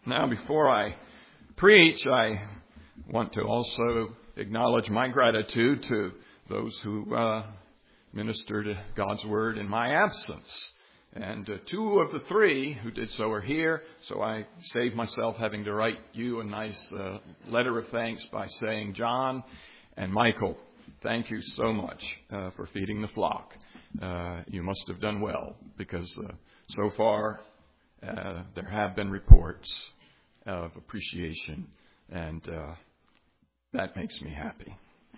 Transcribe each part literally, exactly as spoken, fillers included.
Now, before I preach, I want to also acknowledge my gratitude to those who uh, ministered God's Word in my absence. And uh, two of the three who did so are here, so I saved myself having to write you a nice uh, letter of thanks by saying, John and Michael, thank you so much uh, for feeding the flock. Uh, you must have done well, because uh, so far uh, there have been reports of appreciation, and uh, that makes me happy.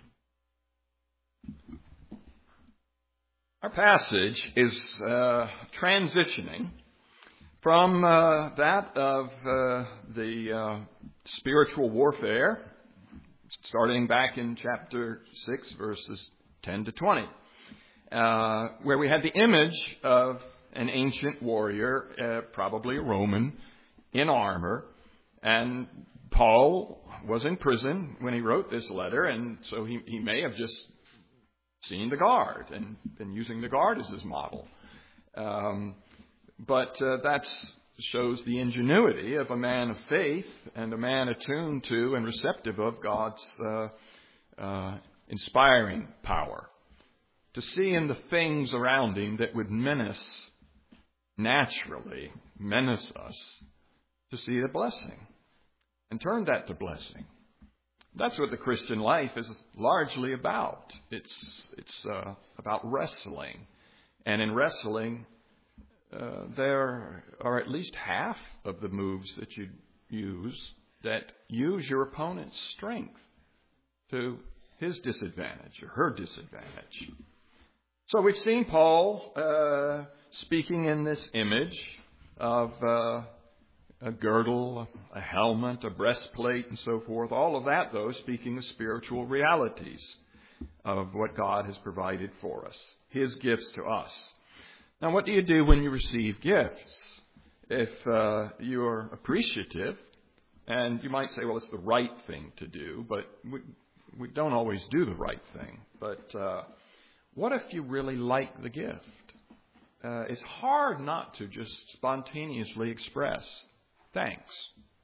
Our passage is uh, transitioning from uh, that of uh, the uh, spiritual warfare, starting back in chapter six, verses ten to twenty, uh, where we had the image of an ancient warrior, uh, probably a Roman, in armor. And Paul was in prison when he wrote this letter, and so he, he may have just seen the guard and been using the guard as his model. Um, but uh, that shows the ingenuity of a man of faith and a man attuned to and receptive of God's uh, uh, inspiring power, to see in the things around him that would menace, naturally menace us, to see the blessing and turn that to blessing. That's what the Christian life is largely about. It's it's uh, about wrestling. And in wrestling, uh, there are at least half of the moves that you use that use your opponent's strength to his disadvantage or her disadvantage. So we've seen Paul uh, speaking in this image of uh, a girdle, a helmet, a breastplate, and so forth. All of that, though, speaking of spiritual realities of what God has provided for us, His gifts to us. Now, what do you do when you receive gifts? If uh, you're appreciative, and you might say, well, it's the right thing to do, but we, we don't always do the right thing. But uh, what if you really like the gift? Uh, it's hard not to just spontaneously express thanks.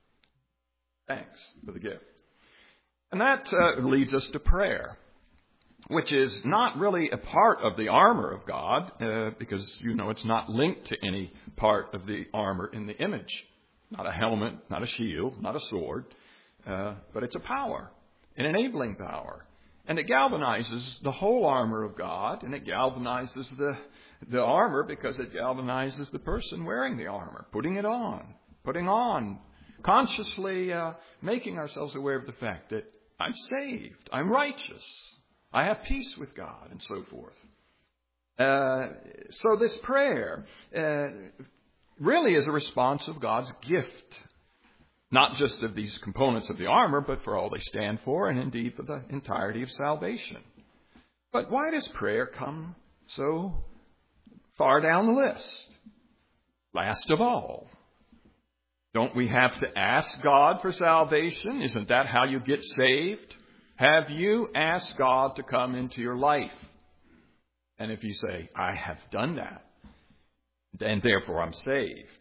Thanks for the gift. And that uh, leads us to prayer, which is not really a part of the armor of God, uh, because, you know, it's not linked to any part of the armor in the image. Not a helmet, not a shield, not a sword, uh, but it's a power, an enabling power. And it galvanizes the whole armor of God, and it galvanizes the, the armor because it galvanizes the person wearing the armor, putting it on. Putting on, consciously uh, making ourselves aware of the fact that I'm saved, I'm righteous, I have peace with God, and so forth. Uh, so this prayer uh, really is a response of God's gift, not just of these components of the armor, but for all they stand for, and indeed for the entirety of salvation. But why does prayer come so far down the list? Last of all. Don't we have to ask God for salvation? Isn't that how you get saved? Have you asked God to come into your life? And if you say, I have done that, and therefore I'm saved,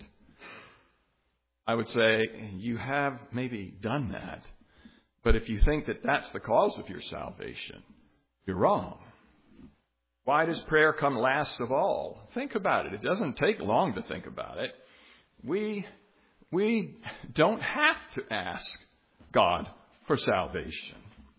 I would say, you have maybe done that, but if you think that that's the cause of your salvation, you're wrong. Why does prayer come last of all? Think about it. It doesn't take long to think about it. We... We don't have to ask God for salvation.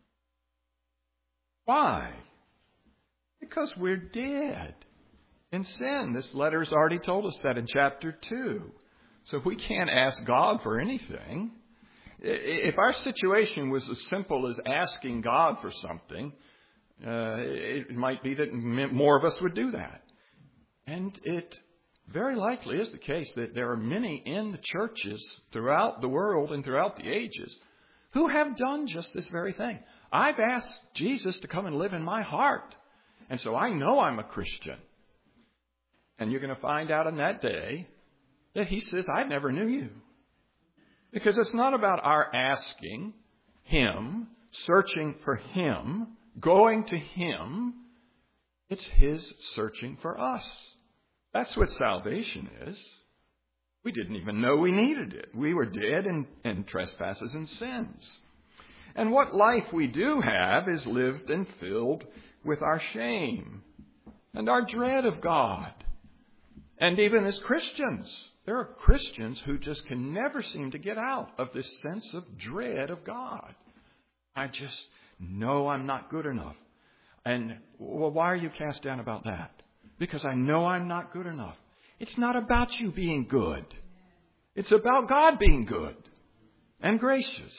Why? Because we're dead in sin. This letter has already told us that in chapter two. So we can't ask God for anything. If our situation was as simple as asking God for something, uh, it might be that more of us would do that. And it very likely is the case that there are many in the churches throughout the world and throughout the ages who have done just this very thing. I've asked Jesus to come and live in my heart, and so I know I'm a Christian. And you're going to find out on that day that He says, I never knew you. Because it's not about our asking Him, searching for Him, going to Him. It's His searching for us. That's what salvation is. We didn't even know we needed it. We were dead in, in trespasses and sins. And what life we do have is lived and filled with our shame and our dread of God. And even as Christians, there are Christians who just can never seem to get out of this sense of dread of God. I just know I'm not good enough. And well, why are you cast down about that? Because I know I'm not good enough. It's not about you being good. It's about God being good and gracious.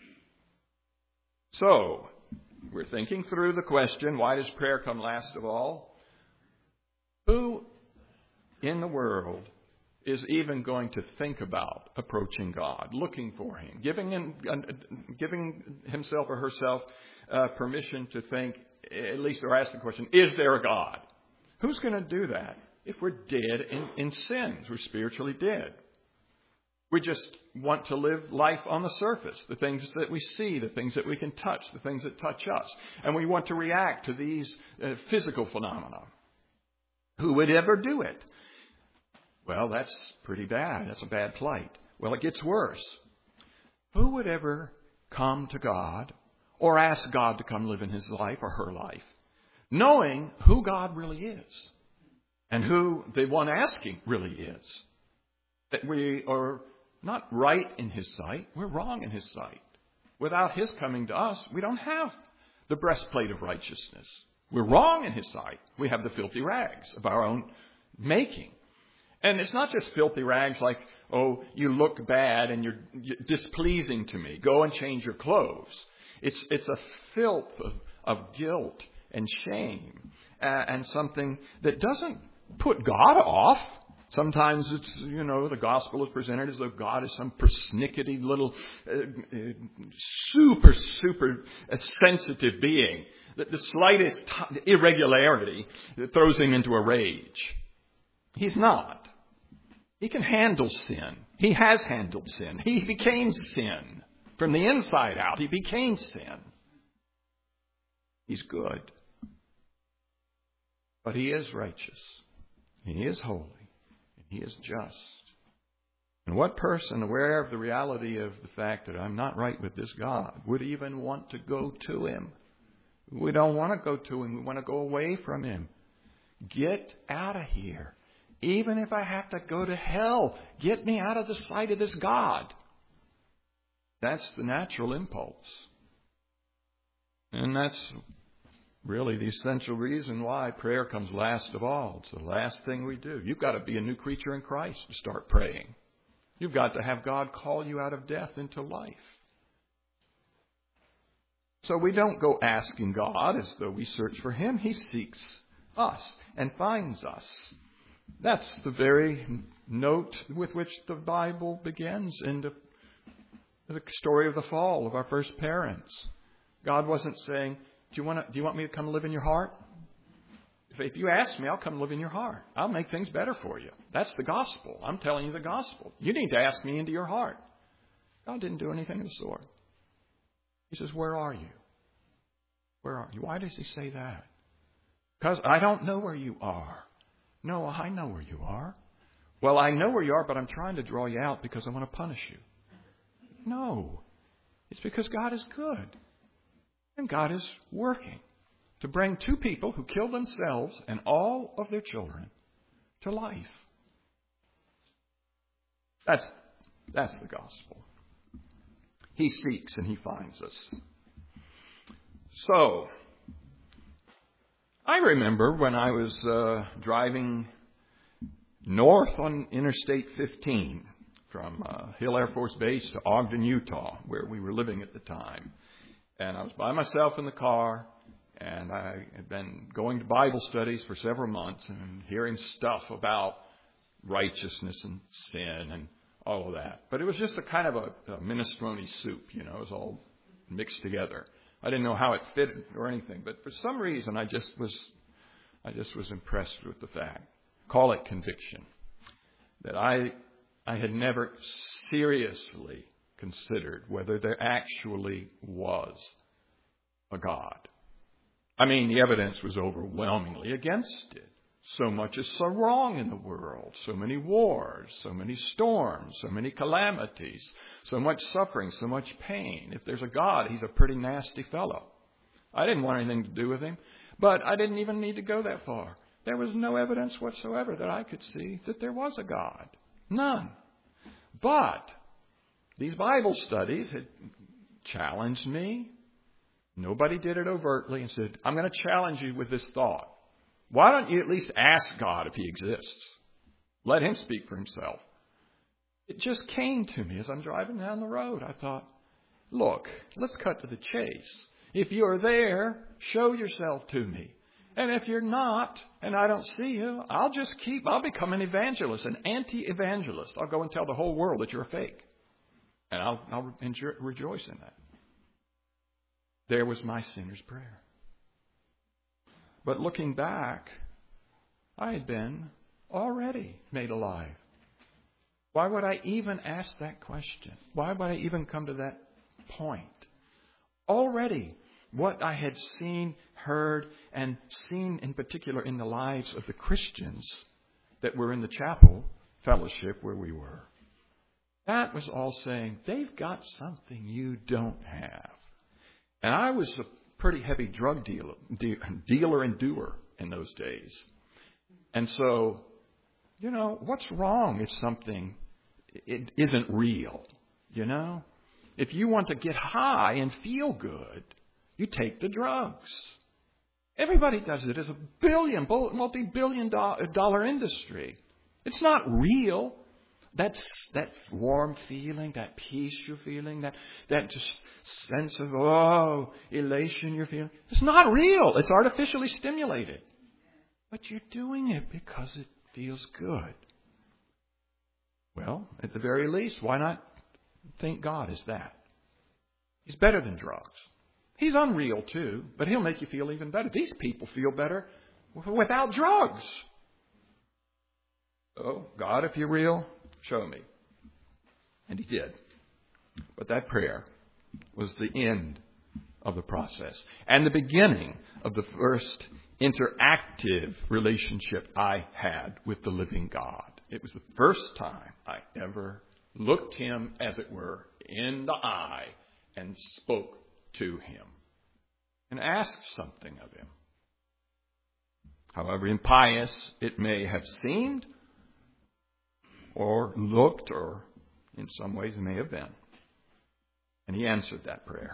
So, we're thinking through the question, why does prayer come last of all? Who in the world is even going to think about approaching God, looking for Him, giving him, giving himself or herself uh, permission to think, at least, or ask the question, is there a God? Who's going to do that if we're dead in, in sins? We're spiritually dead. We just want to live life on the surface, the things that we see, the things that we can touch, the things that touch us. And we want to react to these uh, physical phenomena. Who would ever do it? Well, that's pretty bad. That's a bad plight. Well, it gets worse. Who would ever come to God or ask God to come live in his life or her life, knowing who God really is and who the one asking really is? That we are not right in his sight. We're wrong in his sight. Without his coming to us, we don't have the breastplate of righteousness. We're wrong in his sight. We have the filthy rags of our own making. And it's not just filthy rags like, oh, you look bad and you're displeasing to me. Go and change your clothes. It's it's a filth of, of guilt and shame uh, and something that doesn't put God off. Sometimes it's, you know, the gospel is presented as though God is some persnickety little uh, uh, super, super uh, sensitive being. That the slightest t- irregularity that throws him into a rage. He's not. He can handle sin. He has handled sin. He became sin. From the inside out, he became sin. He's good. But he is righteous. He is holy. He is just. And what person aware of the reality of the fact that I'm not right with this God would even want to go to him? We don't want to go to him. We want to go away from him. Get out of here. Even if I have to go to hell, get me out of the sight of this God. That's the natural impulse. And that's really the essential reason why prayer comes last of all. It's the last thing we do. You've got to be a new creature in Christ to start praying. You've got to have God call you out of death into life. So we don't go asking God as though we search for him. He seeks us and finds us. That's the very note with which the Bible begins in the, the story of the fall of our first parents. God wasn't saying, do you want to, do you want me to come live in your heart? If, if you ask me, I'll come live in your heart. I'll make things better for you. That's the gospel. I'm telling you the gospel. You need to ask me into your heart. God didn't do anything of the sort. He says, where are you? Where are you? Why does he say that? Because I don't know where you are. No, I know where you are. Well, I know where you are, but I'm trying to draw you out because I want to punish you. No. It's because God is good. And God is working to bring two people who killed themselves and all of their children to life. That's, that's the gospel. He seeks and he finds us. So, I remember when I was uh, driving north on Interstate fifteen from uh, Hill Air Force Base to Ogden, Utah, where we were living at the time. And I was by myself in the car, and I had been going to Bible studies for several months and hearing stuff about righteousness and sin and all of that. But it was just a kind of a, a minestrone soup, you know, it was all mixed together. I didn't know how it fit or anything, but for some reason I just was, I just was impressed with the fact, call it conviction, that I, I had never seriously considered whether there actually was a God. I mean, the evidence was overwhelmingly against it. So much is so wrong in the world. So many wars, so many storms, so many calamities, so much suffering, so much pain. If there's a God, he's a pretty nasty fellow. I didn't want anything to do with him, but I didn't even need to go that far. There was no evidence whatsoever that I could see that there was a God. None. But these Bible studies had challenged me. Nobody did it overtly and said, I'm going to challenge you with this thought. Why don't you at least ask God if he exists? Let him speak for himself. It just came to me as I'm driving down the road. I thought, look, let's cut to the chase. If you're there, show yourself to me. And if you're not, and I don't see you, I'll just keep, I'll become an evangelist, an anti-evangelist. I'll go and tell the whole world that you're a fake. And I'll, I'll enjoy, rejoice in that. There was my sinner's prayer. But looking back, I had been already made alive. Why would I even ask that question? Why would I even come to that point? Already, what I had seen, heard, and seen in particular in the lives of the Christians that were in the chapel fellowship where we were, that was all saying, they've got something you don't have. And I was a pretty heavy drug dealer, de- dealer and doer in those days. And so, you know, what's wrong if something it isn't real, you know? If you want to get high and feel good, you take the drugs. Everybody does it. It's a billion, multi-billion dollar industry. It's not real. That's that warm feeling, that peace you're feeling, that, that just sense of, oh, elation you're feeling. It's not real. It's artificially stimulated. But you're doing it because it feels good. Well, at the very least, why not think God is that? He's better than drugs. He's unreal too, but he'll make you feel even better. These people feel better without drugs. Oh, God, if you're real, show me. And he did. But that prayer was the end of the process and the beginning of the first interactive relationship I had with the living God. It was the first time I ever looked him, as it were, in the eye and spoke to him and asked something of him. However impious it may have seemed, or looked, or in some ways it may have been. And he answered that prayer.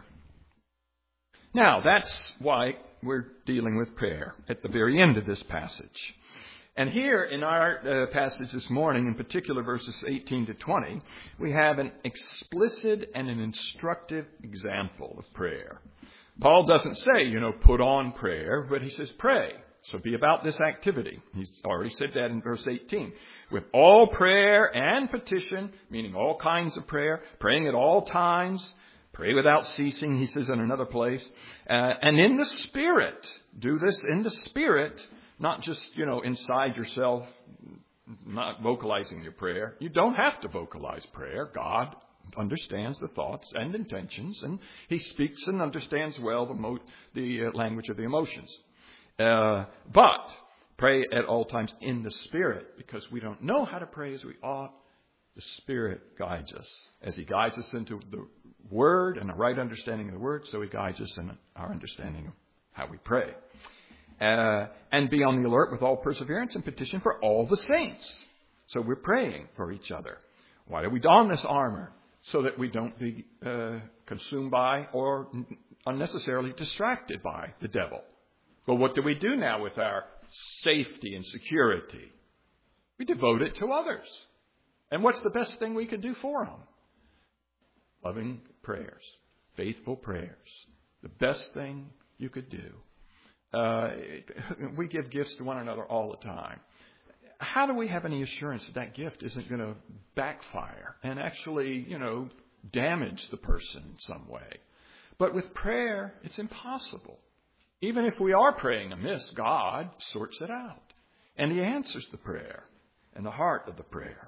Now, that's why we're dealing with prayer at the very end of this passage. And here in our uh, passage this morning, in particular verses eighteen to twenty, we have an explicit and an instructive example of prayer. Paul doesn't say, you know, put on prayer, but he says pray. So be about this activity. He's already said that in verse eighteen. With all prayer and petition, meaning all kinds of prayer, praying at all times, pray without ceasing, he says in another place. Uh, and in the Spirit, do this in the Spirit, not just, you know, inside yourself, not vocalizing your prayer. You don't have to vocalize prayer. God understands the thoughts and intentions, and he speaks and understands well the, mo- the uh, language of the emotions. Uh, but pray at all times in the Spirit, because we don't know how to pray as we ought. The Spirit guides us. As he guides us into the Word and a right understanding of the Word, so he guides us in our understanding of how we pray. Uh, and be on the alert with all perseverance and petition for all the saints. So we're praying for each other. Why do we don this armor? So that we don't be uh, consumed by or unnecessarily distracted by the devil. Well, what do we do now with our safety and security? We devote it to others. And what's the best thing we could do for them? Loving prayers, faithful prayers. The best thing you could do. Uh, we give gifts to one another all the time. How do we have any assurance that that gift isn't going to backfire and actually, you know, damage the person in some way? But with prayer, it's impossible. Even if we are praying amiss, God sorts it out. And he answers the prayer and the heart of the prayer.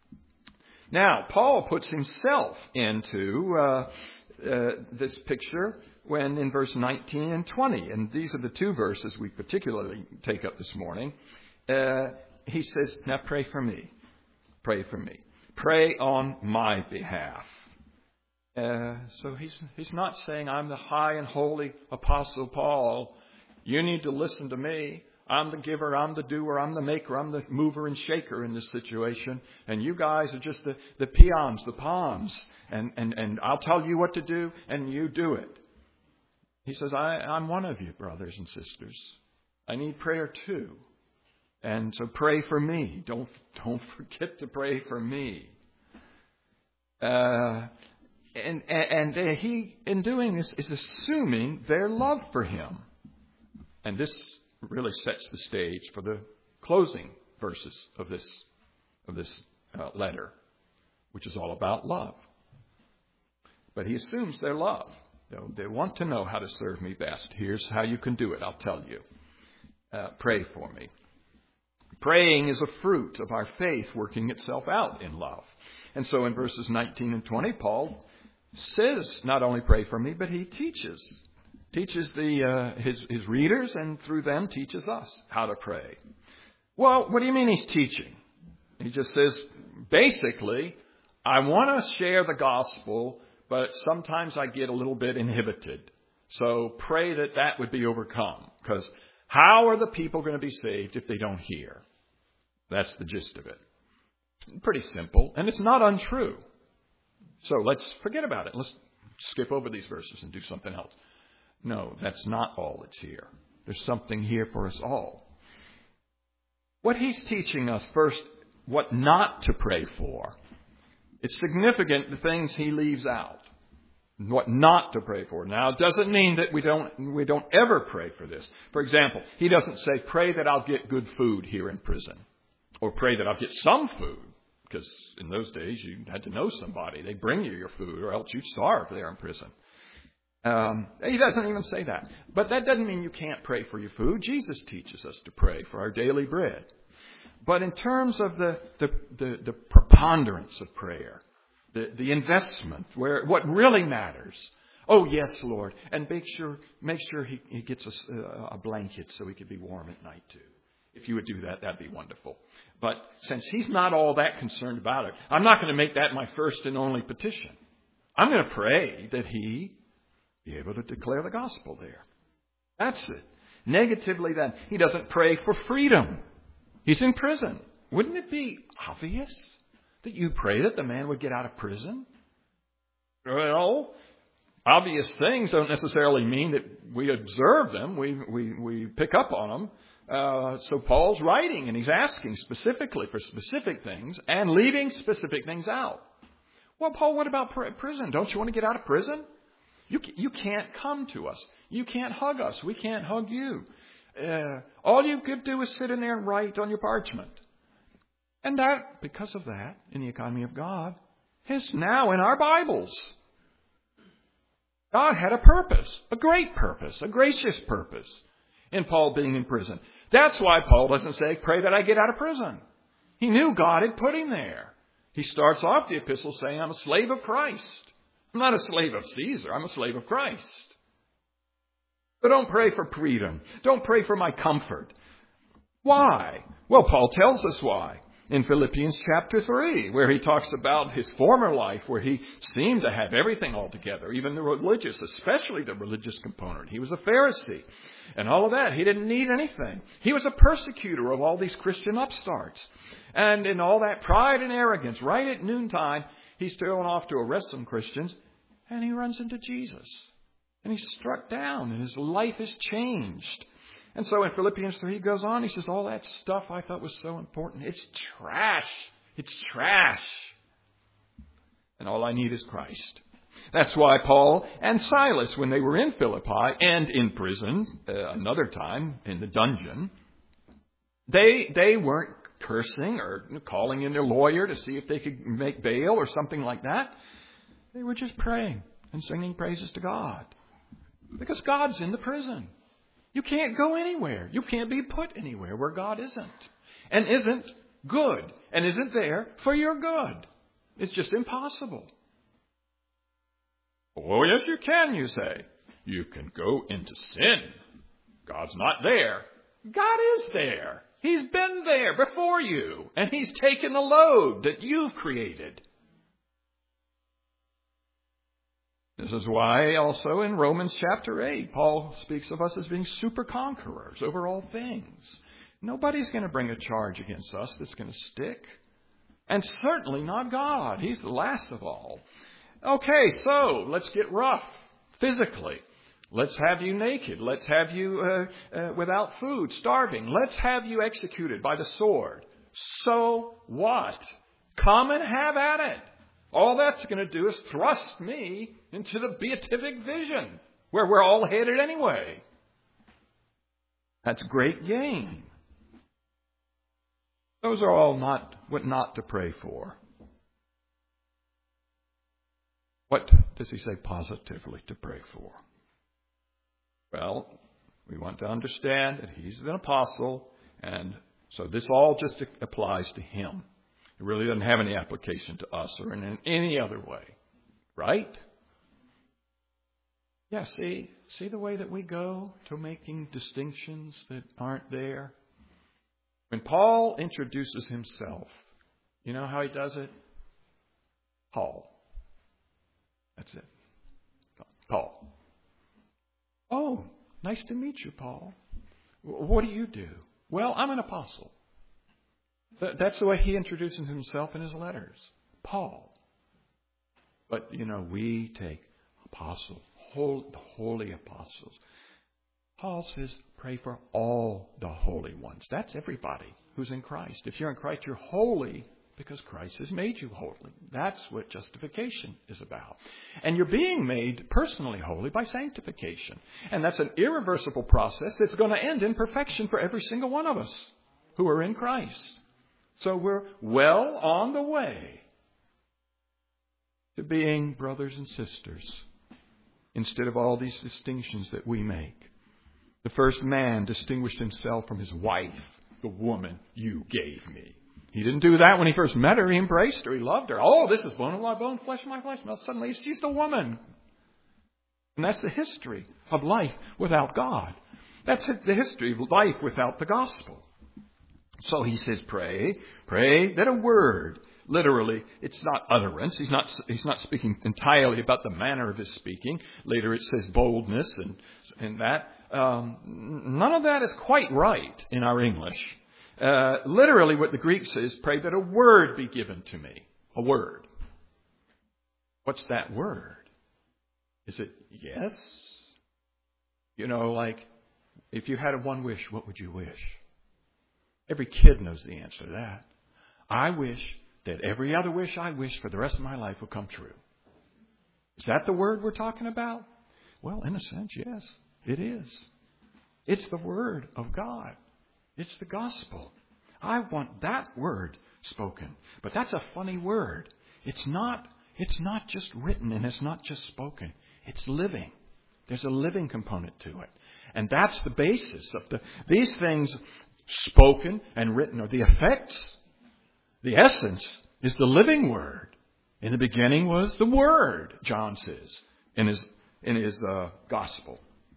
Now, Paul puts himself into uh, uh, this picture when in verse nineteen and twenty, and these are the two verses we particularly take up this morning. uh, he says, now pray for me. Pray for me. Pray on my behalf. Uh, so he's he's not saying, I'm the high and holy Apostle Paul. You need to listen to me. I'm the giver, I'm the doer, I'm the maker, I'm the mover and shaker in this situation. And you guys are just the, the peons, the pawns. And, and, and I'll tell you what to do, and you do it. He says, I, I'm one of you, brothers and sisters. I need prayer too. And so pray for me. Don't, don't forget to pray for me. Uh, and, and, and he, in doing this, is assuming their love for him. And this really sets the stage for the closing verses of this of this uh, letter, which is all about love. But he assumes their love. They'll, they want to know how to serve me best. Here's how you can do it. I'll tell you. Uh, pray for me. Praying is a fruit of our faith working itself out in love. And so in verses nineteen and twenty, Paul says not only pray for me, but he teaches. Teaches the uh, his, his readers, and through them teaches us how to pray. Well, what do you mean he's teaching? He just says, basically, I want to share the gospel, but sometimes I get a little bit inhibited. So pray that that would be overcome. Because how are the people going to be saved if they don't hear? That's the gist of it. Pretty simple, and it's not untrue. So let's forget about it. Let's skip over these verses and do something else. No, that's not all that's here. There's something here for us all. What he's teaching us, first, what not to pray for. It's significant the things he leaves out. What not to pray for. Now, it doesn't mean that we don't we don't ever pray for this. For example, he doesn't say, pray that I'll get good food here in prison. Or pray that I'll get some food. Because in those days, you had to know somebody. They'd bring you your food, or else you'd starve there in prison. Um, he doesn't even say that. But that doesn't mean you can't pray for your food. Jesus teaches us to pray for our daily bread. But in terms of the, the, the, the preponderance of prayer, the, the investment, where what really matters, oh, yes, Lord, and make sure make sure he, he gets us a, a blanket so he can be warm at night, too. If you would do that, that'd be wonderful. But since he's not all that concerned about it, I'm not going to make that my first and only petition. I'm going to pray that he be able to declare the gospel there. That's it. Negatively, then, he doesn't pray for freedom. He's in prison. Wouldn't it be obvious that you pray that the man would get out of prison? Well, obvious things don't necessarily mean that we observe them. We we, we pick up on them. Uh, so Paul's writing, and he's asking specifically for specific things and leaving specific things out. Well, Paul, what about prison? Don't you want to get out of prison? You you can't come to us. You can't hug us. We can't hug you. Uh, all you could do is sit in there and write on your parchment. And that, because of that, in the economy of God, is now in our Bibles. God had a purpose, a great purpose, a gracious purpose in Paul being in prison. That's why Paul doesn't say, pray that I get out of prison. He knew God had put him there. He starts off the epistle saying, I'm a slave of Christ. I'm not a slave of Caesar. I'm a slave of Christ. But don't pray for freedom. Don't pray for my comfort. Why? Well, Paul tells us why in Philippians chapter three, where he talks about his former life, where he seemed to have everything all together, even the religious, especially the religious component. He was a Pharisee and all of that. He didn't need anything. He was a persecutor of all these Christian upstarts. And in all that pride and arrogance, right at noontime, he's thrown off to arrest some Christians, and he runs into Jesus. And he's struck down, and his life is changed. And so in Philippians three, he goes on, he says, all that stuff I thought was so important, it's trash. It's trash. And all I need is Christ. That's why Paul and Silas, when they were in Philippi and in prison, uh, another time in the dungeon, they they weren't cursing or calling in their lawyer to see if they could make bail or something like that. They were just praying and singing praises to God. Because God's in the prison. You can't go anywhere. You can't be put anywhere where God isn't. And isn't good. And isn't there for your good. It's just impossible. Oh, yes, you can, you say. You can go into sin. God's not there. God is there. He's been there before you, and He's taken the load that you've created. This is why also in Romans chapter eight, Paul speaks of us as being super conquerors over all things. Nobody's going to bring a charge against us that's going to stick. And certainly not God. He's the last of all. Okay, so let's get rough physically. Let's have you naked. Let's have you uh, uh, without food, starving. Let's have you executed by the sword. So what? Come and have at it. All that's going to do is thrust me into the beatific vision, where we're all headed anyway. That's great gain. Those are all not what not to pray for. What does he say positively to pray for? Well, we want to understand that he's an apostle, and so this all just applies to him. It really doesn't have any application to us or in any other way. Right? Yeah, see, see the way that we go to making distinctions that aren't there? When Paul introduces himself, you know how he does it? Paul. That's it. Paul. Oh, nice to meet you, Paul. What do you do? Well, I'm an apostle. That's the way he introduces himself in his letters. Paul. But, you know, we take apostle, whole, the holy apostles. Paul says, pray for all the holy ones. That's everybody who's in Christ. If you're in Christ, you're holy because Christ has made you holy. That's what justification is about. And you're being made personally holy by sanctification. And that's an irreversible process that's going to end in perfection for every single one of us who are in Christ. So we're well on the way to being brothers and sisters instead of all these distinctions that we make. The first man distinguished himself from his wife, the woman you gave me. He didn't do that when he first met her. He embraced her. He loved her. Oh, this is bone of my bone, flesh of my flesh. Now suddenly she's the woman. And that's the history of life without God. That's the history of life without the gospel. So he says, pray, pray that a word, literally, it's not utterance. He's not, he's not speaking entirely about the manner of his speaking. Later it says boldness and, and that. Um, none of that is quite right in our English. Uh, literally what the Greek says, pray that a word be given to me. A word. What's that word? Is it yes? You know, like, if you had a one wish, what would you wish? Every kid knows the answer to that. I wish that every other wish I wish for the rest of my life will come true. Is that the word we're talking about? Well, in a sense, yes, it is. It's the word of God. It's the gospel. I want that word spoken. But that's a funny word. It's not, it's not just written and it's not just spoken. It's living. There's a living component to it. And that's the basis of the, these things spoken and written are the effects. The essence is the living word. In the beginning was the word, John says, in his, in his uh, gospel.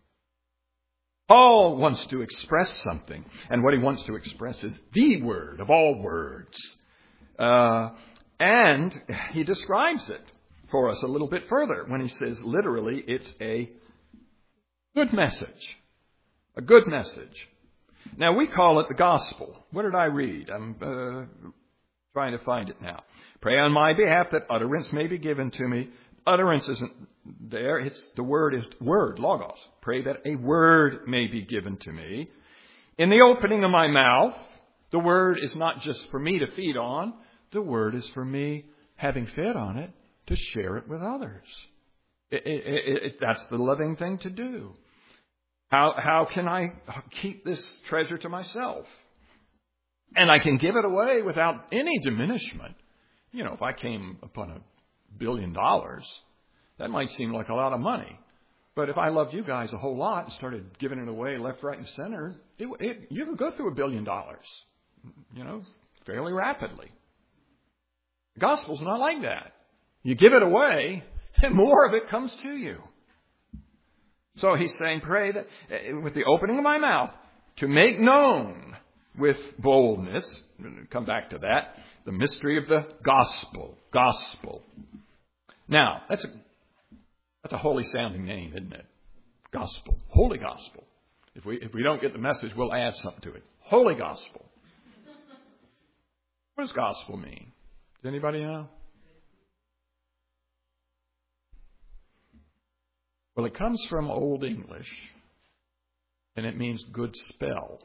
Paul wants to express something, and what he wants to express is the word of all words. Uh, and he describes it for us a little bit further when he says, literally, it's a good message. A good message. Now, we call it the gospel. What did I read? I'm uh, trying to find it now. Pray on my behalf that utterance may be given to me. Utterance isn't there. It's the word is word, logos. Pray that a word may be given to me. In the opening of my mouth, the word is not just for me to feed on. The word is for me, having fed on it, to share it with others. It, it, it, it, that's the loving thing to do. How, how can I keep this treasure to myself? And I can give it away without any diminishment. You know, if I came upon a billion dollars, that might seem like a lot of money. But if I loved you guys a whole lot and started giving it away left, right, and center, it, it, you could go through a billion dollars, you know, fairly rapidly. The gospel's not like that. You give it away, and more of it comes to you. So he's saying, pray that with the opening of my mouth to make known with boldness. Come back to that. The mystery of the gospel. Gospel. Now, that's a, that's a holy sounding name, isn't it? Gospel. Holy gospel. If we, if we don't get the message, we'll add something to it. Holy gospel. What does gospel mean? Does anybody know? Well, it comes from Old English, and it means good spell.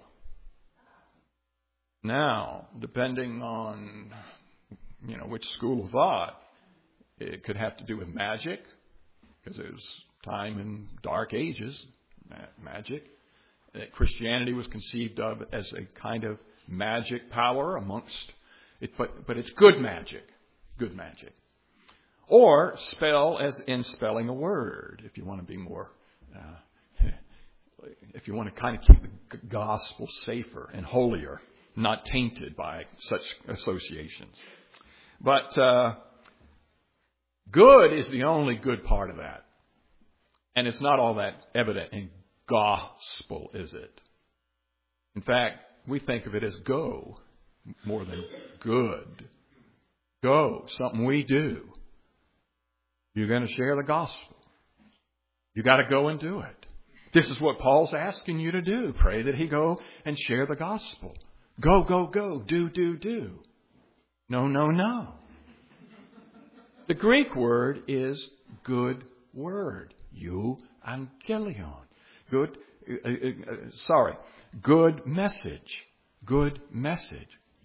Now, depending on, you know, which school of thought, it could have to do with magic, because it was time in dark ages, magic. That Christianity was conceived of as a kind of magic power amongst it, but, but it's good magic, good magic. Or spell as in spelling a word, if you want to be more, uh, if you want to kind of keep the gospel safer and holier, not tainted by such associations. But uh, good is the only good part of that. And it's not all that evident in gospel, is it? In fact, we think of it as go more than good. Go, something we do. You're going to share the gospel. You got to go and do it. This is what Paul's asking you to do. Pray that he go and share the gospel. Go, go, go. Do, do, do. No, no, no. The Greek word is good word. Euangelion. Good, uh, uh, sorry, good message. Good message.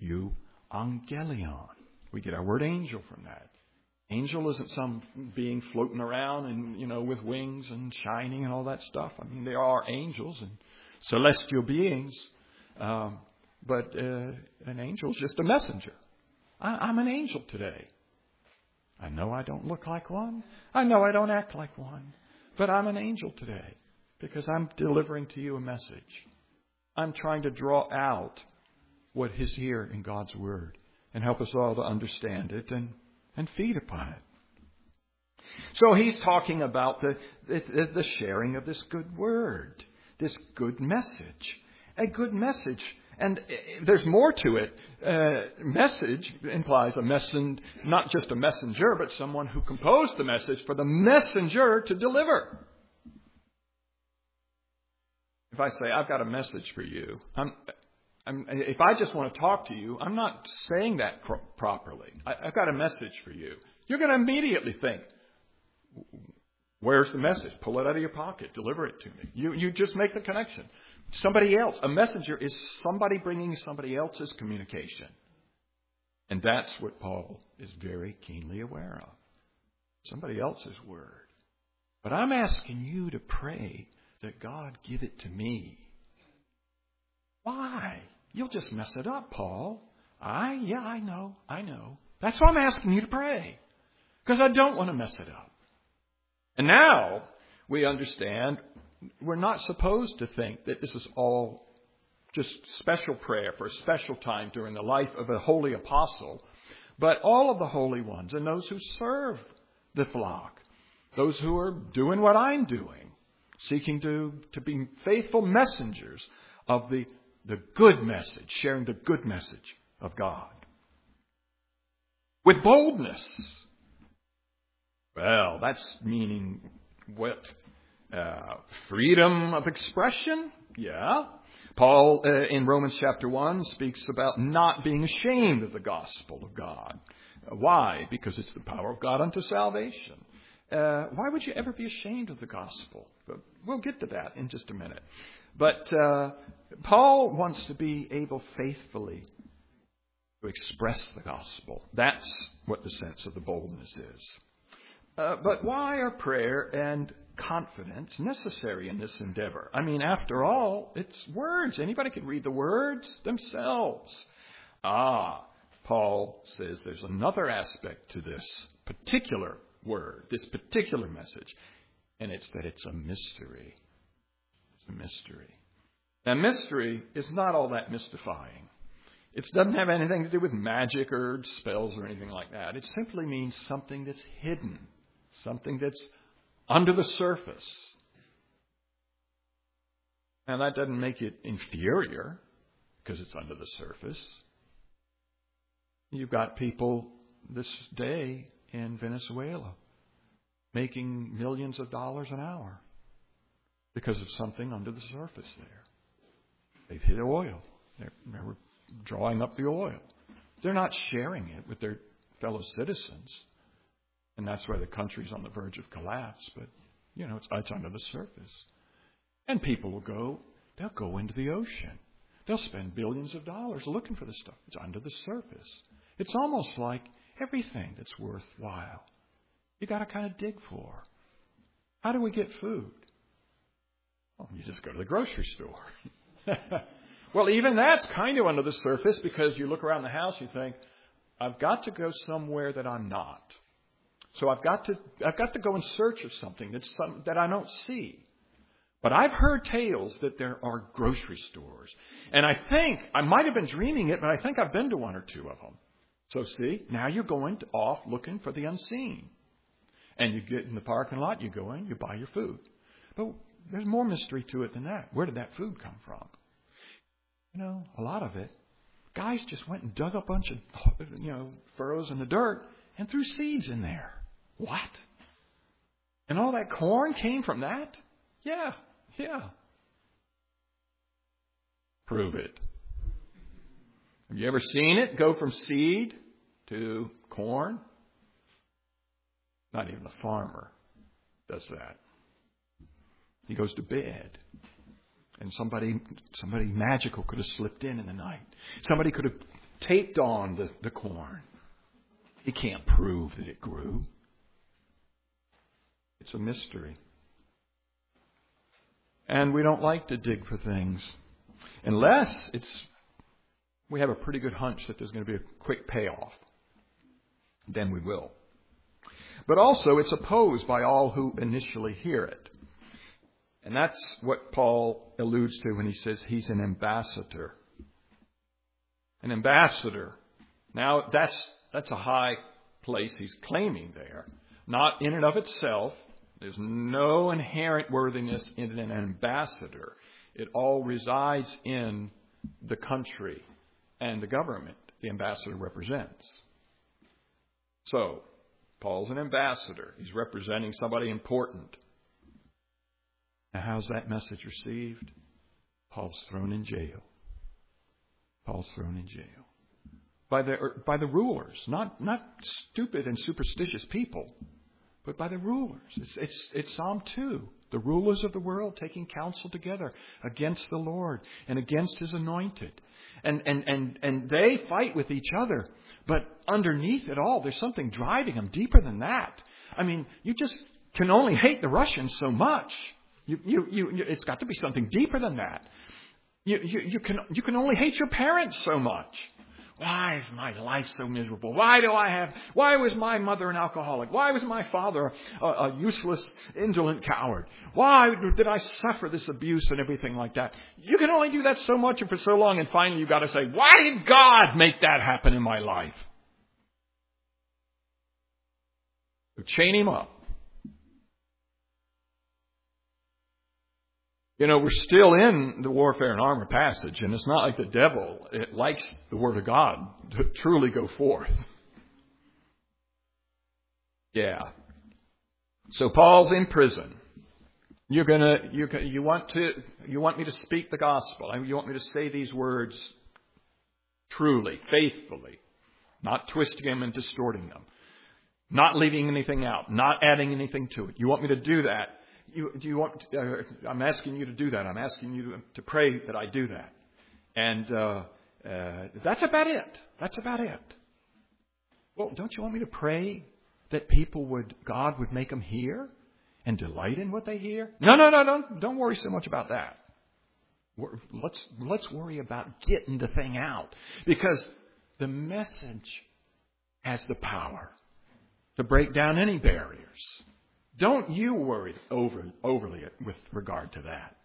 Euangelion. We get our word angel from that. Angel isn't some being floating around and, you know, with wings and shining and all that stuff. I mean, there are angels and celestial beings. Um, but uh, an angel is just a messenger. I, I'm an angel today. I know I don't look like one. I know I don't act like one. But I'm an angel today because I'm delivering to you a message. I'm trying to draw out what is here in God's Word and help us all to understand it and and feed upon it. So he's talking about the, the, the sharing of this good word, this good message, a good message. And there's more to it. Uh, message implies a messen, not just a messenger, but someone who composed the message for the messenger to deliver. If I say, I've got a message for you, I'm, I'm, if I just want to talk to you, I'm not saying that pro- properly. I, I've got a message for you. You're going to immediately think, where's the message? Pull it out of your pocket. Deliver it to me. You, you just make the connection. Somebody else. A messenger is somebody bringing somebody else's communication. And that's what Paul is very keenly aware of. Somebody else's word. But I'm asking you to pray that God give it to me. Why? You'll just mess it up, Paul. I, yeah, I know, I know. That's why I'm asking you to pray. Because I don't want to mess it up. And now we understand we're not supposed to think that this is all just special prayer for a special time during the life of a holy apostle. But all of the holy ones and those who serve the flock, those who are doing what I'm doing, seeking to, to be faithful messengers of the The good message, sharing the good message of God. With boldness. Well, that's meaning what? Uh, freedom of expression? Yeah. Paul uh, in Romans chapter one speaks about not being ashamed of the gospel of God. Uh, why? Because it's the power of God unto salvation. Uh, why would you ever be ashamed of the gospel? But we'll get to that in just a minute. But uh, Paul wants to be able faithfully to express the gospel. That's what the sense of the boldness is. Uh, but why are prayer and confidence necessary in this endeavor? I mean, after all, it's words. Anybody can read the words themselves. Ah, Paul says there's another aspect to this particular word, this particular message, and it's that it's a mystery. A mystery. Now, mystery is not all that mystifying. It doesn't have anything to do with magic or spells or anything like that. It simply means something that's hidden, something that's under the surface. Now, that doesn't make it inferior. because it's under the surface. You've got people this day in Venezuela making millions of dollars an hour because of something under the surface there. They've hit oil. They're, they're drawing up the oil. They're not sharing it with their fellow citizens. And that's why the country's on the verge of collapse. But, you know, it's, it's under the surface. And people will go, they'll go into the ocean. They'll spend billions of dollars looking for this stuff. It's under the surface. It's almost like everything that's worthwhile, you got to kind of dig for. How do we get food? Well, you just go to the grocery store. Well, even that's kind of under the surface, because you look around the house, you think, I've got to go somewhere that I'm not. So I've got to I've got to go in search of something that's some, that I don't see. But I've heard tales that there are grocery stores. And I think, I might have been dreaming it, but I think I've been to one or two of them. So see, now you're going off looking for the unseen. And you get in the parking lot, you go in, you buy your food. But there's more mystery to it than that. Where did that food come from? You know, a lot of it, guys just went and dug a bunch of, you know, furrows in the dirt and threw seeds in there. What? And all that corn came from that? Yeah, yeah. Prove it. Have you ever seen it go from seed to corn? Not even the farmer does that. He goes to bed. And somebody somebody magical could have slipped in in the night. Somebody could have taped on the, the corn. He can't prove that it grew. It's a mystery. And we don't like to dig for things unless it's we have a pretty good hunch that there's going to be a quick payoff. Then we will. But also it's opposed by all who initially hear it. And that's what Paul alludes to when he says he's an ambassador. An ambassador. Now that's that's a high place he's claiming there. Not in and of itself. There's no inherent worthiness in an ambassador. It all resides in the country and the government the ambassador represents. So, Paul's an ambassador. He's representing somebody important. Now, how's that message received? Paul's thrown in jail. Paul's thrown in jail. By the, by the rulers, not, not stupid and superstitious people, but by the rulers. It's, it's, it's Psalm two. The rulers of the world taking counsel together against the Lord and against His anointed. And, and, and, and they fight with each other. But underneath it all, there's something driving them deeper than that. I mean, you just can only hate the Russians so much. You, you, you, you, it's got to be something deeper than that. You, you, you can, you can only hate your parents so much. Why is my life so miserable? Why do I have, why was my mother an alcoholic? Why was my father a, a useless, indolent coward? Why did I suffer this abuse and everything like that? You can only do that so much and for so long, and finally you've got to say, why did God make that happen in my life? So chain him up. You know, we're still in the warfare and armor passage, and it's not like the devil it likes the Word of God to truly go forth. Yeah. So Paul's in prison. You're gonna, you you want to, you want me to speak the gospel. I mean, you want me to say these words truly, faithfully, not twisting them and distorting them, not leaving anything out, not adding anything to it. You want me to do that? You, do you want? Uh, I'm asking you to do that. I'm asking you to, to pray that I do that. And uh, uh, that's about it. That's about it. Well, don't you want me to pray that people would, God would make them hear and delight in what they hear? No, no, no, no. Don't worry so much about that. Let's let's worry about getting the thing out, because the message has the power to break down any barriers. Don't you worry over, overly with regard to that.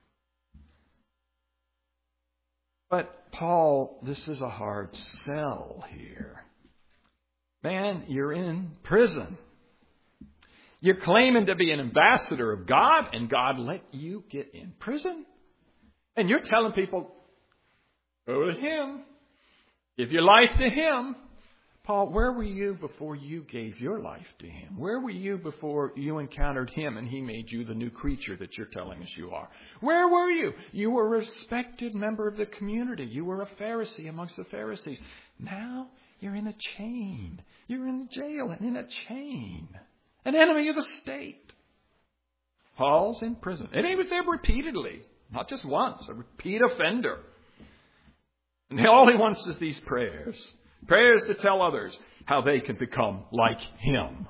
But Paul, this is a hard sell here. Man, you're in prison. You're claiming to be an ambassador of God, and God let you get in prison? And you're telling people, Go to Him. Give your life to Him. Paul, where were you before you gave your life to Him? Where were you before you encountered Him and He made you the new creature that you're telling us you are? Where were you? You were a respected member of the community. You were a Pharisee amongst the Pharisees. Now you're in a chain. You're in jail and in a chain. An enemy of the state. Paul's in prison. And he was there repeatedly. Not just once. A repeat offender. And all he wants is these prayers. Prayers to tell others how they can become like Him.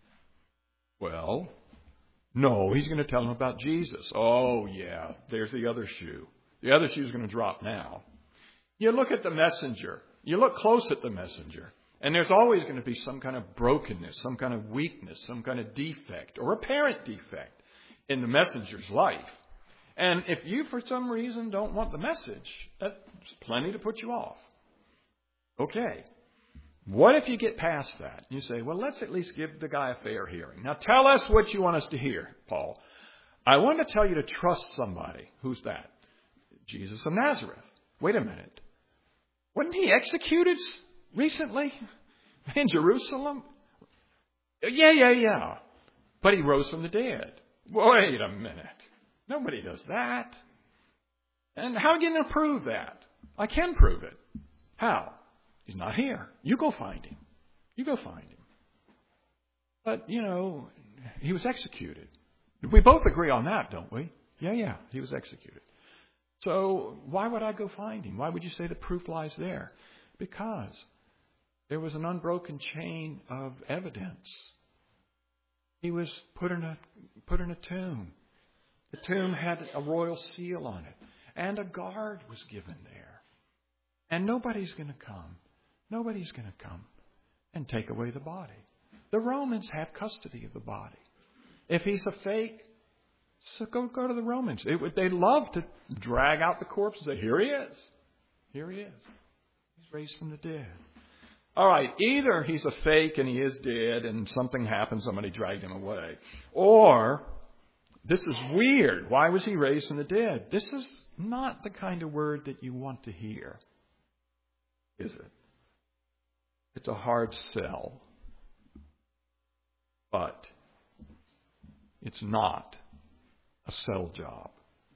Well, no, he's going to tell them about Jesus. Oh, yeah, there's the other shoe. The other shoe's going to drop now. You look at the messenger. You look close at the messenger. And there's always going to be some kind of brokenness, some kind of weakness, some kind of defect or apparent defect in the messenger's life. And if you, for some reason, don't want the message, that's plenty to put you off. Okay. What if you get past that? You say, well, let's at least give the guy a fair hearing. Now tell us what you want us to hear, Paul. I want to tell you to trust somebody. Who's that? Jesus of Nazareth. Wait a minute. Wasn't he executed recently in Jerusalem? Yeah, yeah, yeah. But he rose from the dead. Wait a minute. Nobody does that. And how are you going to prove that? I can prove it. How? He's not here. You go find him. You go find him. But, you know, he was executed. We both agree on that, don't we? Yeah, yeah, he was executed. So why would I go find him? Why would you say the proof lies there? Because there was an unbroken chain of evidence. He was put in a put in a tomb. The tomb had a royal seal on it. And a guard was given there. And nobody's going to come. Nobody's going to come and take away the body. The Romans have custody of the body. If he's a fake, so go go to the Romans. It would, they'd love to drag out the corpse and say, here he is. Here he is. He's raised from the dead. All right, either he's a fake and he is dead and something happened, somebody dragged him away. Or, this is weird. Why was he raised from the dead? This is not the kind of word that you want to hear, is it? It's a hard sell. But it's not a sell job.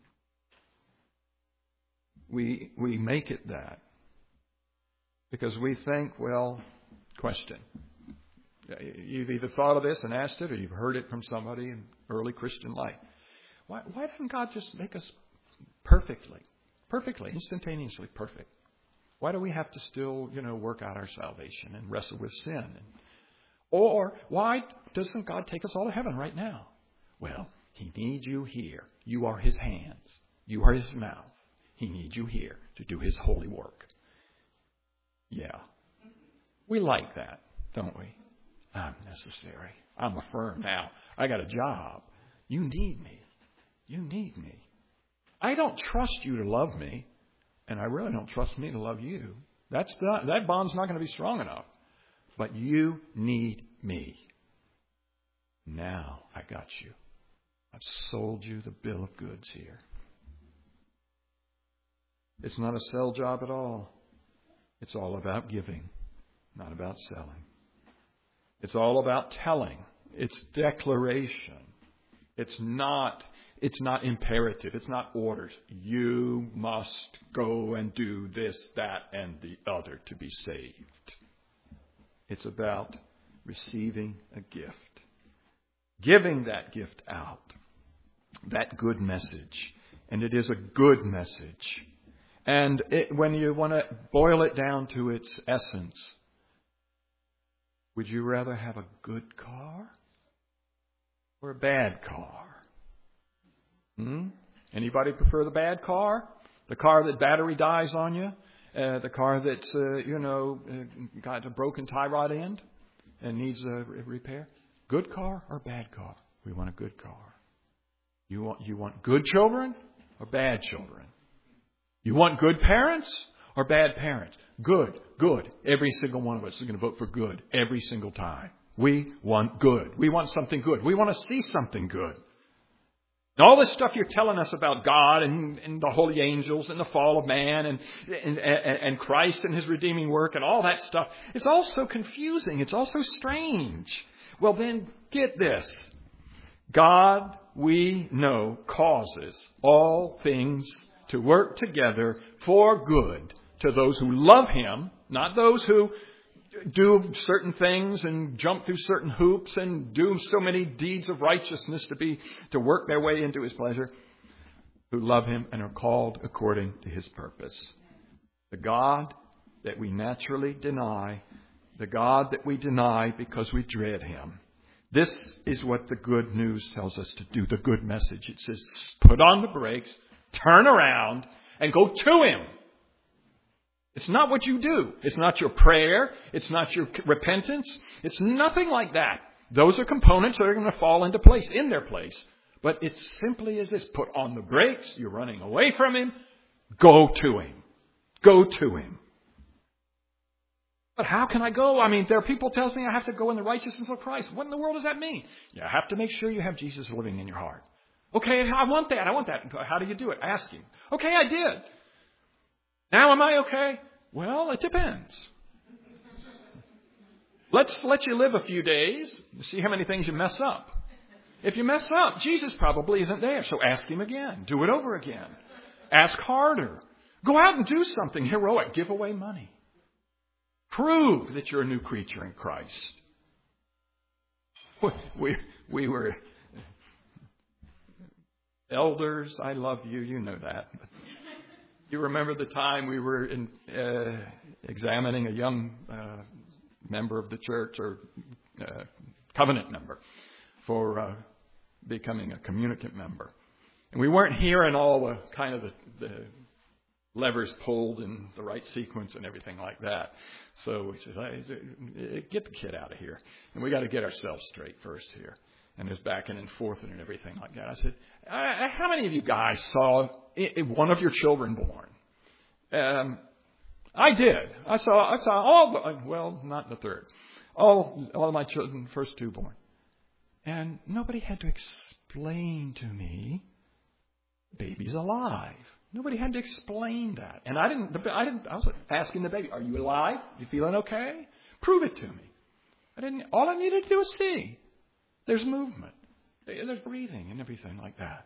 We we make it that because we think, well, question. You've either thought of this and asked it, or you've heard it from somebody in early Christian life. Why, why doesn't God just make us perfectly, perfectly, instantaneously perfect? Why do we have to still, you know, work out our salvation and wrestle with sin? And, or why doesn't God take us all to heaven right now? Well, He needs you here. You are His hands. You are His mouth. He needs you here to do His holy work. Yeah. We like that, don't we? I'm necessary. I'm a firm now. I got a job. You need me. You need me. I don't trust you to love me. And I really don't trust me to love you. That's not, that bond's not going to be strong enough. But you need me. Now I got you. I've sold you the bill of goods here. It's not a sell job at all. It's all about giving, not about selling. It's all about telling. It's declaration. It's not, it's not imperative. It's not orders. You must go and do this, that, and the other to be saved. It's about receiving a gift. Giving that gift out. That good message. And it is a good message. And it, when you want to boil it down to its essence, would you rather have a good car or a bad car? Hmm? Anybody prefer the bad car? The car that battery dies on you? Uh, the car that's, uh, you know, uh, got a broken tie rod end and needs a repair? Good car or bad car? We want a good car. You want, you want good children or bad children? You want good parents or bad parents? Good, good. Every single one of us is going to vote for good every single time. We want good. We want something good. We want to see something good. And all this stuff you're telling us about God and, and the holy angels and the fall of man and, and, and Christ and his redeeming work and all that stuff, it's all so confusing. It's all so strange. Well, then get this. God, we know, causes all things to work together for good to those who love him, not those who do certain things and jump through certain hoops and do so many deeds of righteousness to be to work their way into his pleasure, who love him and are called according to his purpose. The God that we naturally deny, the God that we deny because we dread him. This is what the good news tells us to do, the good message. It says, put on the brakes, turn around, and go to him. It's not what you do. It's not your prayer. It's not your repentance. It's nothing like that. Those are components that are going to fall into place, in their place. But it's simply as this. Put on the brakes. You're running away from him. Go to him. Go to him. But how can I go? I mean, there are people telling me I have to go in the righteousness of Christ. What in the world does that mean? You have to make sure you have Jesus living in your heart. Okay, I want that. I want that. How do you do it? Ask him. Okay, I did. Now am I okay? Well, it depends. Let's let you live a few days to see how many things you mess up. If you mess up, Jesus probably isn't there. So ask him again. Do it over again. Ask harder. Go out and do something heroic. Give away money. Prove that you're a new creature in Christ. We, we were elders. I love you. You know that. You remember the time we were in, uh, examining a young uh, member of the church or uh, covenant member for uh, becoming a communicant member. And we weren't hearing all the kind of the, the levers pulled in the right sequence and everything like that. So we said, hey, get the kid out of here. And we got to get ourselves straight first here. And there's backing and forth and everything like that. I said, how many of you guys saw one of your children born? Um, I did. I saw, I saw all, the, well, not the third. All, all of my children, first two born. And nobody had to explain to me, baby's alive. Nobody had to explain that. And I didn't, I didn't, I was asking the baby, are you alive? You feeling okay? Prove it to me. I didn't, all I needed to do was see. There's movement. There's breathing and everything like that.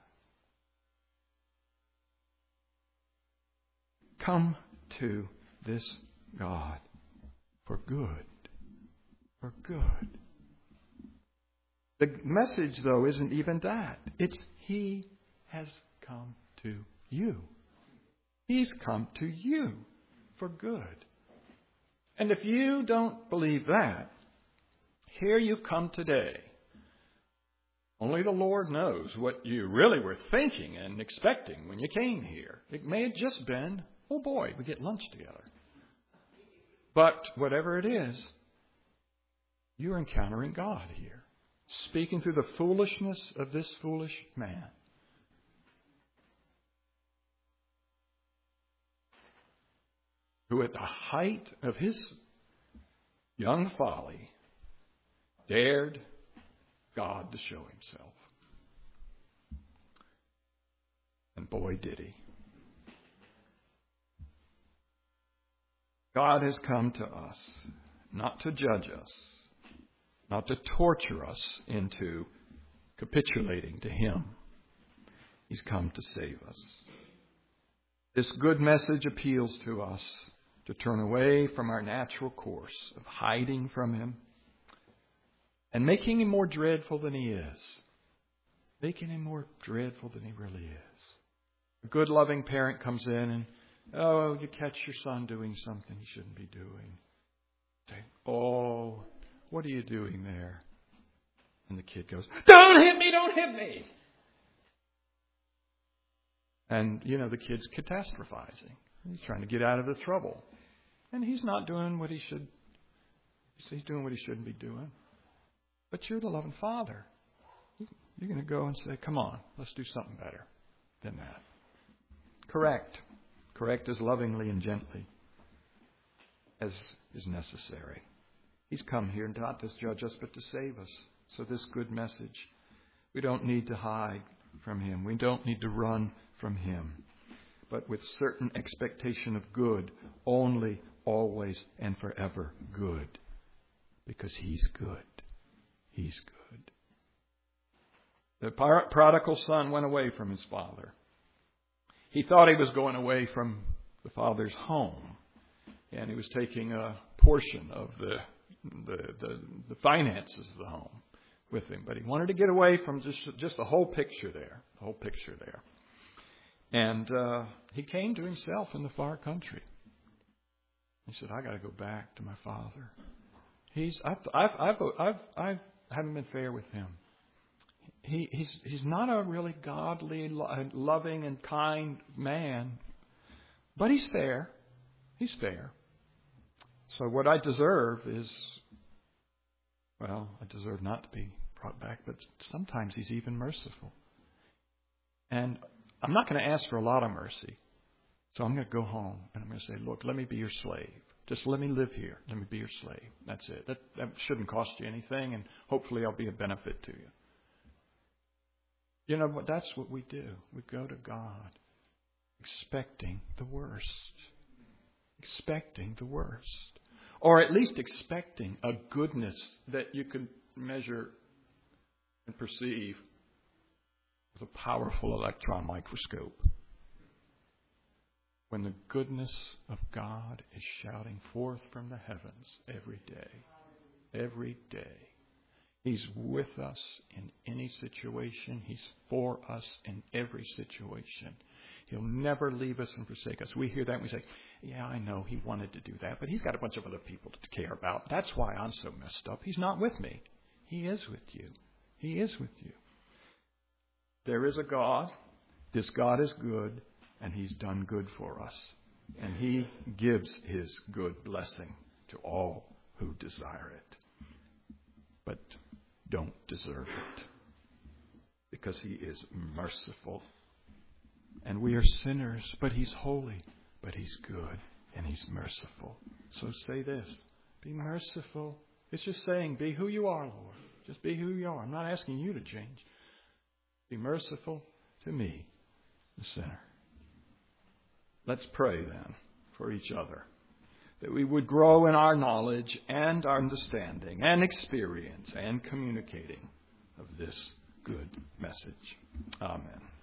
Come to this God for good. For good. The message, though, isn't even that. It's he has come to you. He's come to you for good. And if you don't believe that, here you come today. Only the Lord knows what you really were thinking and expecting when you came here. It may have just been, oh boy, we get lunch together. But whatever it is, you're encountering God here, speaking through the foolishness of this foolish man. Who at the height of his young folly dared God to show himself. And boy, did he. God has come to us, not to judge us, not to torture us into capitulating to him. He's come to save us. This good message appeals to us to turn away from our natural course of hiding from him and making him more dreadful than he is. Making him more dreadful than he really is. A good loving parent comes in and, oh, you catch your son doing something he shouldn't be doing. Say, oh, what are you doing there? And the kid goes, don't hit me, don't hit me. And, you know, the kid's catastrophizing. He's trying to get out of the trouble. And he's not doing what he should. He's doing what he shouldn't be doing. But you're the loving father. You're going to go and say, come on, let's do something better than that. Correct. Correct as lovingly and gently as is necessary. He's come here not to judge us, but to save us. So this good message, we don't need to hide. from Him. We don't need to run from Him. But with certain expectation of good, only, always, and forever good. Because He's good. He's good. The prodigal son went away from his father. He thought he was going away from the father's home. And he was taking a portion of the, the, the, the finances of the home with him. But he wanted to get away from just, just the whole picture there. The whole picture there. And uh, he came to himself in the far country. He said, I got to go back to my father. He's, I've, I've, I've, I've, I've, I haven't been fair with him. He, he's, he's not a really godly, loving, and kind man. But he's fair. He's fair. So what I deserve is, well, I deserve not to be brought back, but sometimes He's even merciful. And I'm not going to ask for a lot of mercy. So I'm going to go home and I'm going to say, look, let me be your slave. Just let me live here. Let me be your slave. That's it. That, that shouldn't cost you anything, and hopefully I'll be a benefit to you. You know, that's what we do. We go to God expecting the worst. Expecting the worst. Or at least expecting a goodness that you can measure and perceive with a powerful electron microscope. When the goodness of God is shouting forth from the heavens every day. Every day. He's with us in any situation. He's for us in every situation. He'll never leave us and forsake us. We hear that and we say, yeah, I know He wanted to do that, but He's got a bunch of other people to care about. That's why I'm so messed up. He's not with me. He is with you. He is with you. There is a God. This God is good, and He's done good for us. And He gives His good blessing to all who desire it. But don't deserve it. Because He is merciful. And we are sinners, but He's holy. But He's good, and He's merciful. So say this. Be merciful. It's just saying, be who you are, Lord. Just be who you are. I'm not asking you to change. Be merciful to me, the sinner. Let's pray then for each other, that we would grow in our knowledge and our understanding and experience and communicating of this good message. Amen.